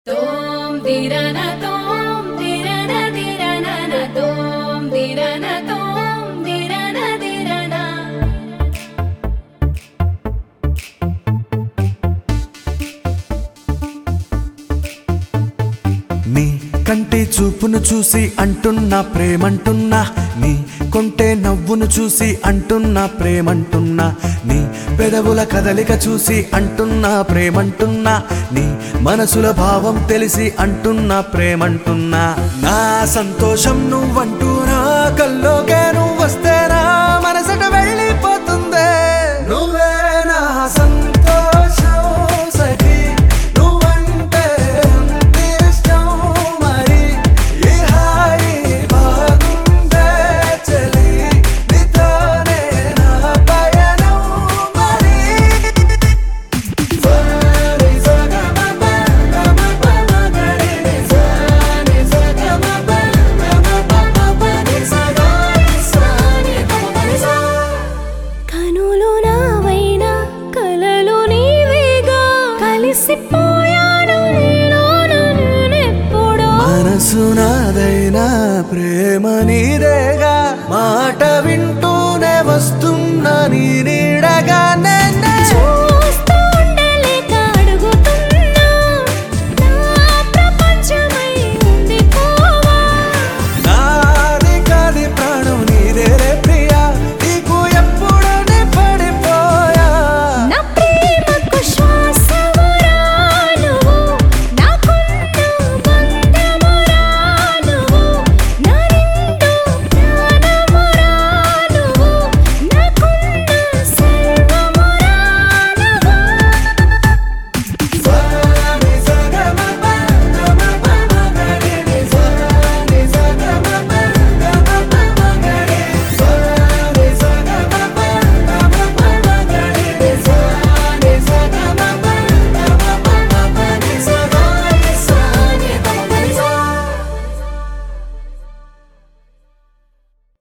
Tom dirana tom dirana dirana tom dirana tom dirana dirana నీ కంటి చూపును చూసి అంటున్నా ప్రేమంటున్నా నీ కొంటే నవ్వును చూసి అంటున్నా ప్రేమంటున్నా నీ పెదవుల కదలిక చూసి అంటున్నా ప్రేమంటున్నా నీ మనసుల భావం తెలిసి అంటున్నా ప్రేమంటున్నా నా సంతోషం నువ్వంటూనా కల్లోకే నువ్వు వస్తేనా మనసట వెళ్ళిపోతుందే నువ్వే నా సంతోషం సఖీ నువ్వంటే ఇష్టం మరి ఈ హాయి బాగుందే చెలి నీతోనే నా పయనం మరి సరి సగమ పగమ పగరి సని సగమ పగమ పగరి సగాయి సని పగరిసా కనులు నావైనా కలలు నీవేగా కలిసిపోయాను నీలోన నేనెప్పుడో మనసు నాదైనా ప్రేమ నీదేగా మాట వింటూనే వస్తున్నా నీ నీడగా నేనే